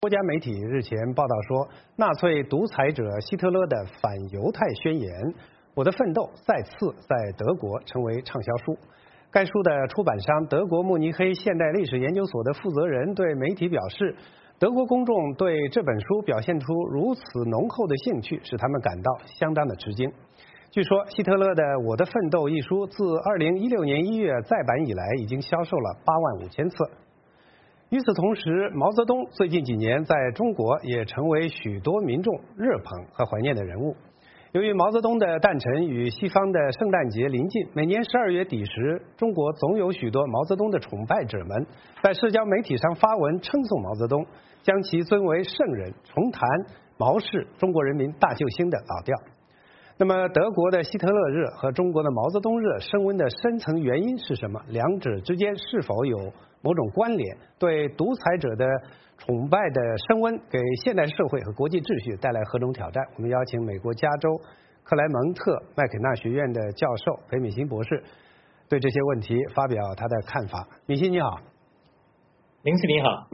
多家媒体日前报道说，纳粹独裁者希特勒的反犹太宣言《我的奋斗》再次在德国成为畅销书。该书的出版商德国慕尼黑现代历史研究所的负责人对媒体表示，德国公众对这本书表现出如此浓厚的兴趣，使他们感到相当的吃惊。据说，希特勒的《我的奋斗》一书自2016年1月再版以来，已经销售了85000册。与此同时，毛泽东最近几年在中国也成为许多民众热捧和怀念的人物。由于毛泽东的诞辰与西方的圣诞节临近，每年12月底时，中国总有许多毛泽东的崇拜者们在社交媒体上发文称颂毛泽东，将其尊为圣人，重弹毛氏中国人民大救星的老调。那么，德国的希特勒热和中国的毛泽东热升温的深层原因是什么？两者之间是否有某种关联？对独裁者的崇拜的升温，给现代社会和国际秩序带来何种挑战？我们邀请美国加州克莱蒙特麦肯纳学院的教授裴敏欣博士对这些问题发表他的看法。敏欣你好。 林子你好。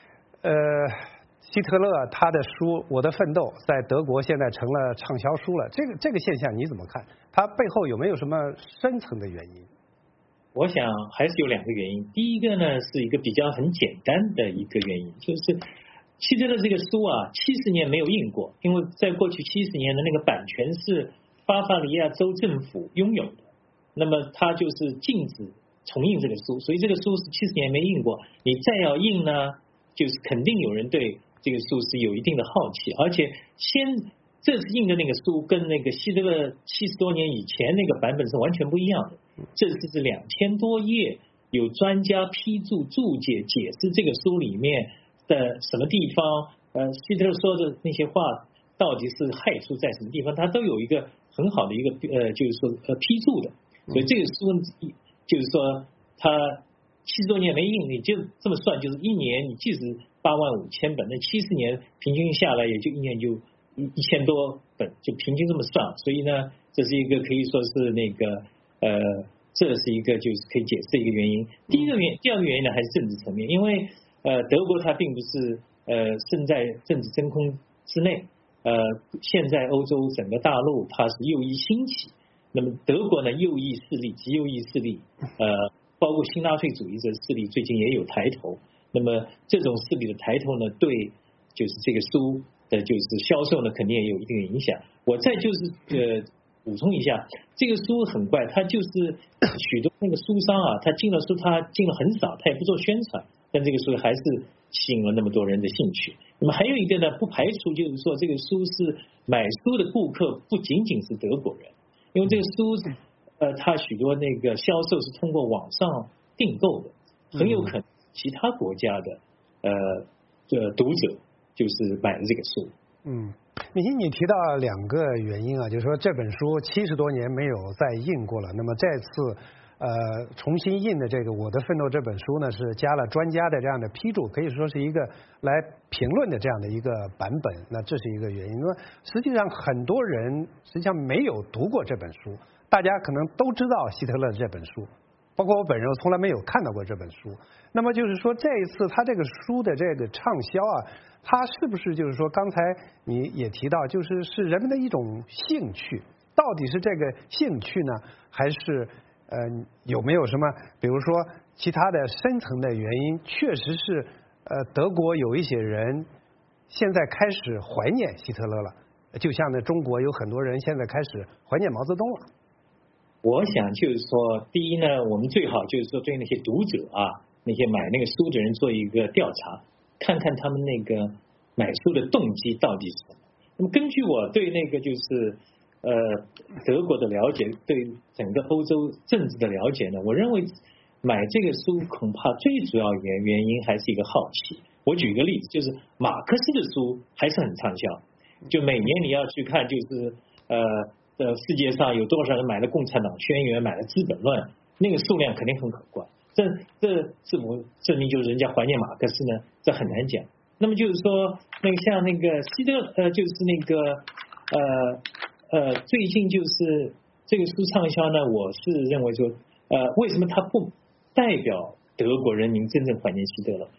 希特勒他的书《我的奋斗》在德国现在成了畅销书了，这个现象你怎么看？它背后有没有什么深层的原因？ 我想还是有两个原因。第一个呢，是一个比较很简单的一个原因，就是希特勒这个书啊，70年没有印过，因为在过去70年的那个版权是巴伐利亚州政府拥有的，那么他就是禁止重印这个书，所以这个书是70年没印过。你再要印呢，就是肯定有人对这个书是有一定的好奇，而且这次印的那个书跟那个希特勒70多年以前那个版本是完全不一样的。这次是2000多页，有专家批注注解解释这个书里面的什么地方，希特勒说的那些话到底是害处在什么地方，他都有一个很好的一个就是说批注的。所以这个书就是说他70多年没印，你就这么算，就是一年你即使85000本，那70年平均下来也就一年就1000多本，就平均这么算。所以呢，这是一个可以说是那个这是一个就是可以解释的一个原因。第二个原因呢，还是政治层面，因为德国它并不是身在政治真空之内，现在欧洲整个大陆它是右翼兴起，那么德国呢右翼势力极右翼势力包括新纳粹主义者势力最近也有抬头，那么这种势力的抬头呢，对就是这个书的就是销售呢，肯定也有一定的影响。我再就是补充一下，这个书很怪，它就是许多那个书商啊，他进了书，他进了很少，他也不做宣传，但这个书还是吸引了那么多人的兴趣。那么还有一个呢，不排除就是说这个书是买书的顾客不仅仅是德国人，因为这个书它许多那个销售是通过网上订购的，很有可能其他国家的读者就是买了这个书。 敏欣，你提到2个原因啊，就是说这本书70多年没有再印过了，那么这次重新印的这个《我的奋斗》这本书呢，是加了专家的这样的批注，可以说是一个来评论的这样的一个版本，那这是一个原因。那么实际上很多人实际上没有读过这本书，大家可能都知道希特勒这本书，包括我本人，我从来没有看到过这本书。那么就是说，这一次他这个书的这个畅销啊，它是不是就是说，刚才你也提到，是人们的一种兴趣？到底是这个兴趣呢，还是有没有什么，比如说其他的深层的原因？确实是德国有一些人现在开始怀念希特勒了，就像呢中国有很多人现在开始怀念毛泽东了。 我想就是说，第一呢，我们最好就是说对那些读者啊，那些买那个书的人做一个调查，看看他们那个买书的动机到底是什么。那么根据我对那个就是德国的了解，对整个欧洲政治的了解呢，我认为买这个书恐怕最主要原因还是一个好奇。我举个例子，就是马克思的书还是很畅销，就每年你要去看，就是世界上有多少人买了《共产党宣言》，买了《资本论》，那个数量肯定很可观。这是否证明就是人家怀念马克思呢？这很难讲。那么就是说，那个像那个希特就是那个最近就是这个书畅销呢，我是认为说为什么它不代表德国人民真正怀念希特勒？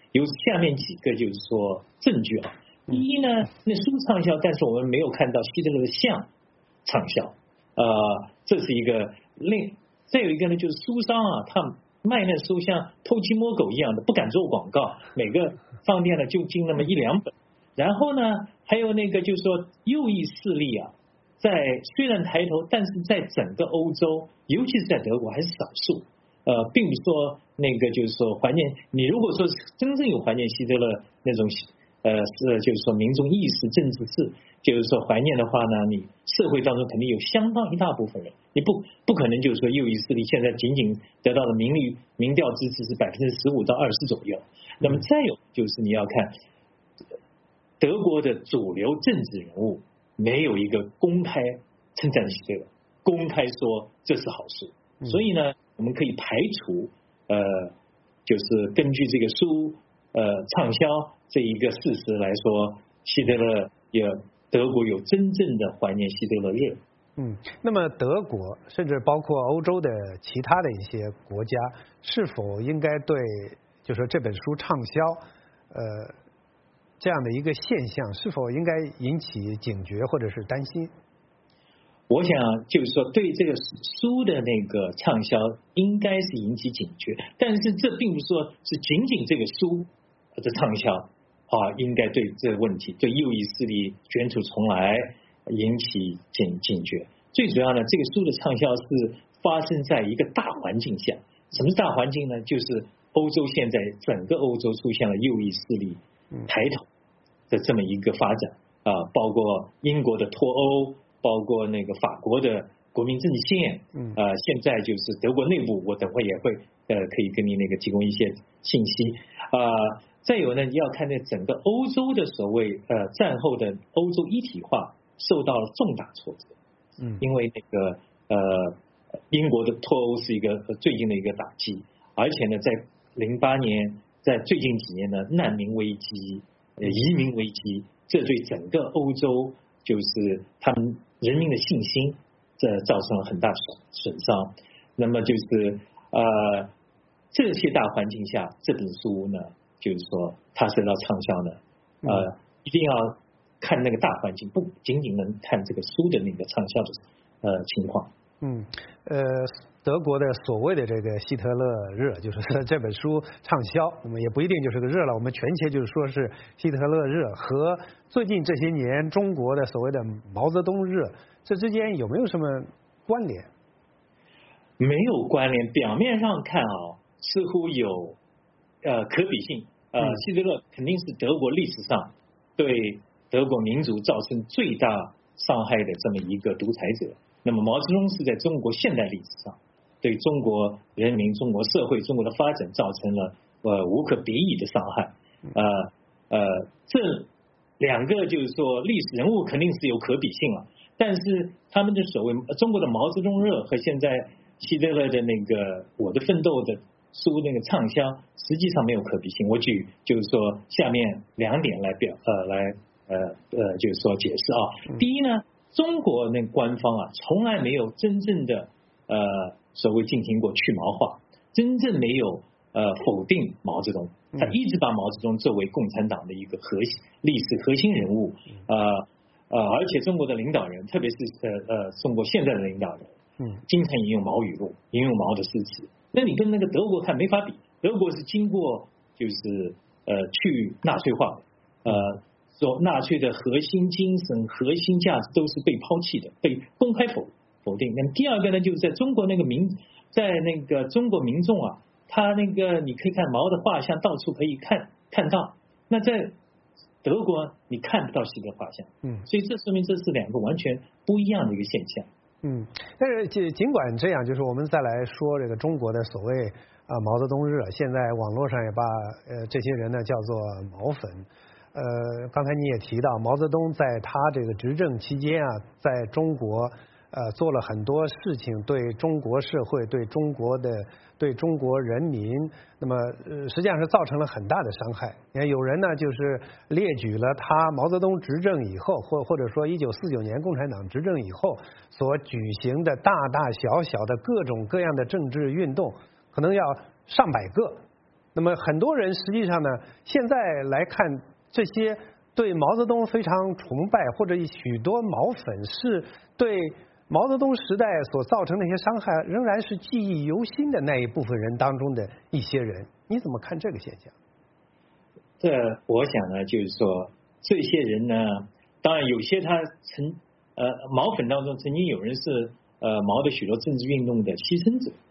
有下面几个就是说证据啊。第一呢，那书畅销，但是我们没有看到希特勒的像畅销，这是一个再有一个呢，就是书商啊，他卖那书像偷鸡摸狗一样的，不敢做广告，每个商店呢就进那么1、2本。然后呢，还有那个就是说右翼势力啊，虽然抬头，但是在整个欧洲，尤其是在德国还是少数。并不是说那个就是说怀念，你如果说真正有怀念希特勒那种就是说民众意识、政治志，就是说怀念的话呢，你社会当中肯定有相当一大部分人，你不可能就是说右翼势力现在仅仅得到的民调支持是15%到20%左右。那么再有就是你要看德国的主流政治人物没有一个公开称赞希特勒，公开说这是好事，所以呢，我们可以排除就是根据这个书畅销这一个事实来说，希特勒德国有真正的怀念希特勒热。 那么德国甚至包括欧洲的其他的一些国家，是否应该对就说这本书畅销这样的一个现象，是否应该引起警觉或者是担心？ 我想就是说，对这个书的那个畅销，应该是引起警觉，但是这并不是说是仅仅这个书的畅销应该对这个问题，对右翼势力卷土重来引起警觉。最主要呢，这个书的畅销是发生在一个大环境下。什么是大环境呢？就是欧洲现在整个欧洲出现了右翼势力抬头的这么一个发展包括英国的脱欧，包括那个法国的国民阵线，现在就是德国内部，我等会也会可以跟你那个提供一些信息再有呢，要看那整个欧洲的所谓战后的欧洲一体化受到了重大挫折，因为那个英国的脱欧是一个最近的一个打击，而且呢，在08年，在最近几年的难民危机、移民危机，这对整个欧洲就是他们人民的信心，这造成了很大损伤。那么就是这些大环境下，这本书呢，就是说它受到畅销呢，一定要看那个大环境，不仅仅能看这个书的那个畅销的情况。 德国的所谓的这个希特勒热，就是这本书畅销，那么也不一定就是个热了。我们权且就是说是希特勒热和最近这些年中国的所谓的毛泽东热，这之间有没有什么关联？ 没有关联，表面上看似乎有可比性。希特勒肯定是德国历史上对德国民族造成最大伤害的这么一个独裁者。那么毛泽东是在中国现代历史上对中国人民、中国社会、中国的发展造成了无可比拟的伤害。这两个就是说历史人物肯定是有可比性了，但是他们的所谓中国的毛泽东热和现在希特勒的那个《我的奋斗》的书那个畅销，实际上没有可比性。我举就是说下面2点来就是说解释第一呢，中国那官方从来没有真正的所谓进行过去毛化，真正没有否定毛泽东，他一直把毛泽东作为共产党的一个历史核心人物，而且中国的领导人，特别是中国现在的领导人，经常引用毛语录，引用毛的诗词。那你跟那个德国看没法比，德国是经过就是去纳粹化的，说纳粹的核心精神、核心价值都是被抛弃的，被公开否定。那么第二个呢，就是在中国在那个中国民众他那个你可以看毛的画像到处可以看到，那在德国你看不到希特勒画像，所以这说明这是2个完全不一样的一个现象。 但是尽管这样，就是我们再来说这个中国的所谓毛泽东热，现在网络上也把这些人呢叫做毛粉。刚才你也提到，毛泽东在他这个执政期间在中国做了很多事情，对中国社会、对中国人民，那么实际上是造成了很大的伤害。你看有人呢就是列举了他毛泽东执政以后，或者说1949年共产党执政以后所举行的大大小小的各种各样的政治运动，可能要上百个。 那么很多人实际上呢，现在来看这些对毛泽东非常崇拜，或者许多毛粉是对毛泽东时代所造成的一些伤害，仍然是记忆犹新的那一部分人当中的一些人。你怎么看这个现象？ 我想呢，就是说这些人呢，当然有些他毛粉当中曾经有人是毛的许多政治运动的牺牲者，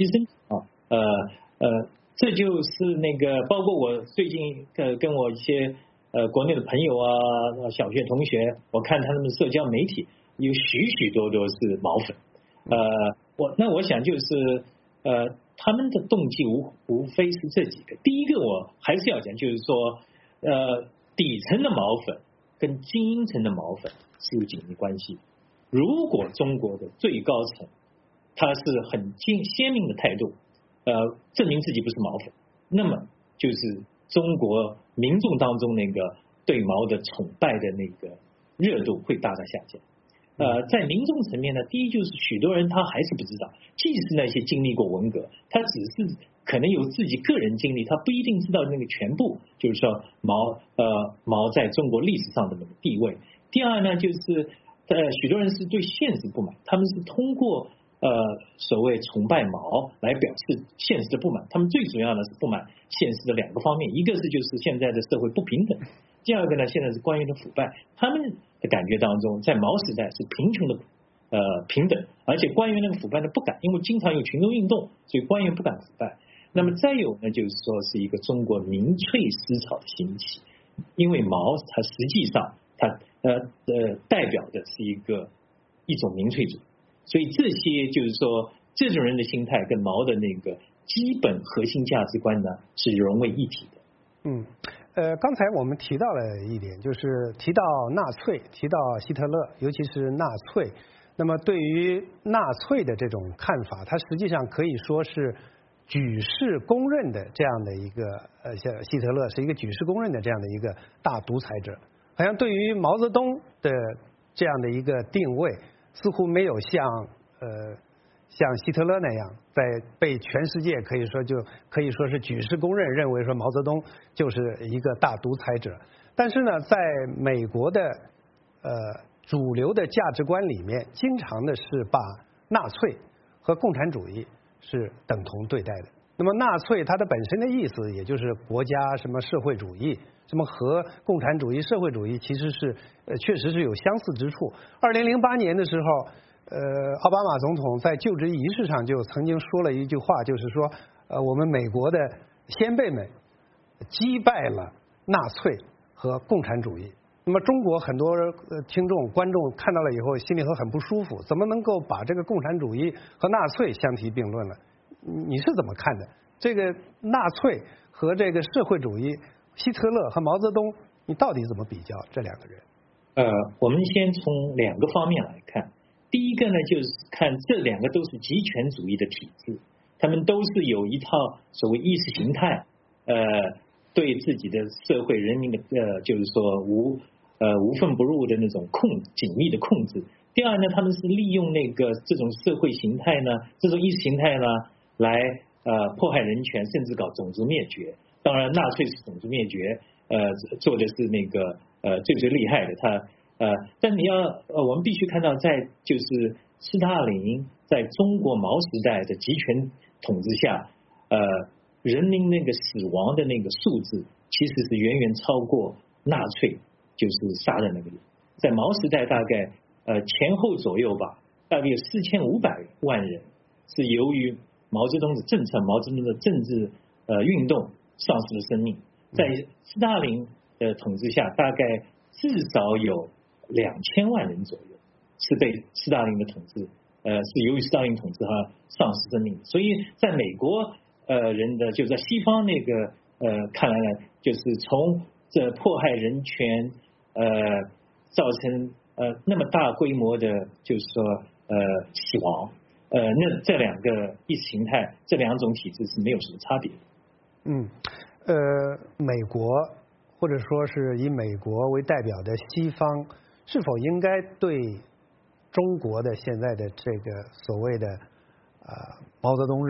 这就是那个包括我最近跟我一些国内的朋友啊，小学同学，我看他们的社交媒体有许多都是毛粉，我想就是他们的动机无非是这几个。第一个我还是要讲，就是说底层的毛粉跟精英层的毛粉是有紧密关系。如果中国的最高层他是很鲜明的态度，证明自己不是毛粉，那么就是中国民众当中那个对毛的崇拜的那个热度会大大下降。在民众层面呢，第一就是许多人他还是不知道，即使那些经历过文革，他只是可能有自己个人经历，他不一定知道那个全部，就是说毛在中国历史上的那个地位。第二呢，就是许多人是对现实不满，他们是通过所谓崇拜毛来表示现实的不满。他们最主要的是不满现实的两个方面，一个是就是现在的社会不平等，第二个呢现在是官员的腐败。他们的感觉当中，在毛时代是贫穷的平等，而且官员那个腐败呢不敢，因为经常有群众运动，所以官员不敢腐败。那么再有呢，就是说是一个中国民粹思潮的兴起，因为毛它实际上它代表的是一种民粹主义，所以这些就是说这种人的心态跟毛的那个基本核心价值观呢是融为一体的。 刚才我们提到了一点，就是提到纳粹，提到希特勒，尤其是纳粹。那么对于纳粹的这种看法，它实际上可以说是举世公认的这样的一个像希特勒是一个举世公认的这样的一个大独裁者。好像对于毛泽东的这样的一个定位，似乎没有像希特勒那样，在被全世界可以说是举世公认，认为说毛泽东就是一个大独裁者。但是呢，在美国的主流的价值观里面，经常的是把纳粹和共产主义是等同对待的。那么纳粹它的本身的意思，也就是国家什么社会主义，什么和共产主义、社会主义其实是确实是有相似之处。2008年的时候，奥巴马总统在就职仪式上就曾经说了一句话，就是说我们美国的先辈们击败了纳粹和共产主义。那么中国很多听众观众看到了以后心里会很不舒服，怎么能够把这个共产主义和纳粹相提并论了？你是怎么看的？这个纳粹和这个社会主义，希特勒和毛泽东，你到底怎么比较这两个人？ 我们先从两个方面来看。第一个呢，就是看这两个都是极权主义的体制，他们都是有一套所谓意识形态，对自己的社会人民的就是说无缝不入的那种紧密的控制。第二呢，他们是利用那个这种社会形态呢，这种意识形态呢，来迫害人权，甚至搞种族灭绝。当然，纳粹是种族灭绝，做的是那个最厉害的他。但你我们必须看到，在就是斯大林在中国毛时代的集权统治下，人民那个死亡的那个数字其实是远远超过纳粹就是杀的那个人。在毛时代大概前后左右吧，大概有4500万人是由于毛泽东的政策、毛泽东的政治运动丧失了生命。在斯大林的统治下，大概至少有2000万人左右是被斯大林的统治是由于斯大林统治丧失生命。所以在美国人的就在西方那个看来呢，就是从这迫害人权造成那么大规模的就是说死亡，那这两个意识形态这两种体制是没有什么差别的。 美国或者说是以美国为代表的西方，是否应该对中国的现在的这个所谓的毛泽东日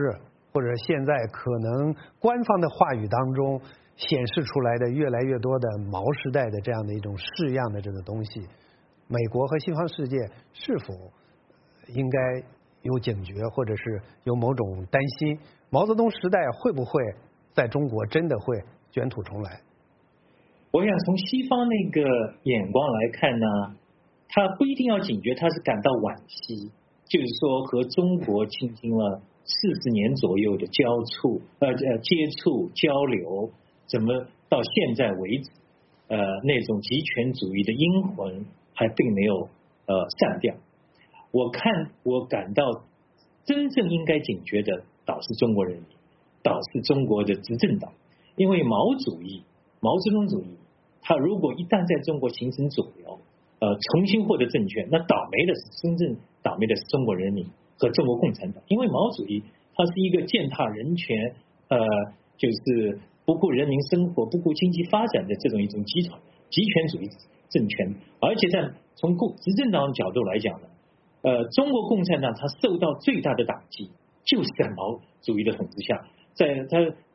或者现在可能官方的话语当中显示出来的越来越多的毛时代的这样的一种式样的这个东西，美国和西方世界是否应该有警觉，或者是有某种担心？毛泽东时代会不会在中国真的会卷土重来？ 我想从西方那个眼光来看呢，他不一定要警觉，他是感到惋惜，就是说和中国进行了40年左右的接触交流，怎么到现在为止，那种极权主义的阴魂还并没有散掉。我感到真正应该警觉的倒是中国人民，倒是中国的执政党，因为毛泽东主义，他如果一旦在中国形成主流，重新获得政权，那真正倒霉的是中国人民和中国共产党，因为毛主义它是一个践踏人权，就是不顾人民生活、不顾经济发展的这种一种极权主义政权，而且从执政党的角度来讲呢，中国共产党它受到最大的打击，就是在毛主义的统治下，在他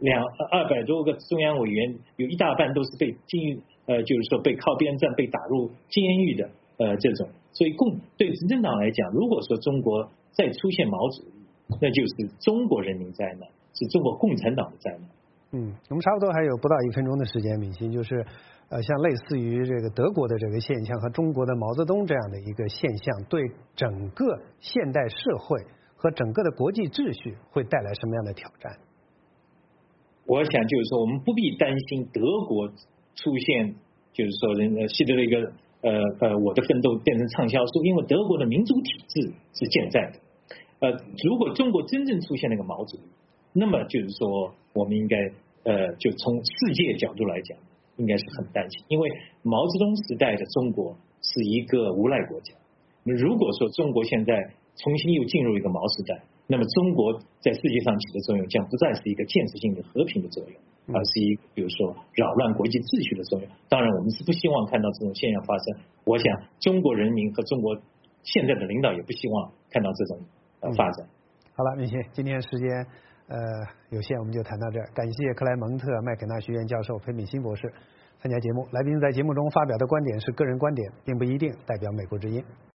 200多个中央委员，有一大半都是被就是说被靠边站、被打入监狱的这种，所以对执政党来讲，如果说中国再出现毛主义，那就是中国人民灾难，是中国共产党的灾难。 我们差不多还有不到1分钟的时间，敏欣，就是像类似于这个德国的这个现象和中国的毛泽东这样的一个现象，对整个现代社会和整个的国际秩序会带来什么样的挑战？ 我想就是说，我们不必担心德国出现，就是说希特勒一个我的奋斗变成畅销书，因为德国的民主体制是健在的。如果中国真正出现那个毛主义，那么就是说我们应该就从世界角度来讲，应该是很担心，因为毛泽东时代的中国是一个无赖国家。如果说中国现在重新又进入一个毛时代，那么中国在世界上起的作用将不再是一个建设性的和平的作用，而是一个比如说扰乱国际秩序的作用。当然我们是不希望看到这种现象发生，我想中国人民和中国现在的领导也不希望看到这种发展。 好了，敏欣，今天时间有限，我们就谈到这儿。感谢克莱蒙特麦肯纳学院教授裴敏欣博士参加节目。来宾在节目中发表的观点是个人观点，并不一定代表美国之音。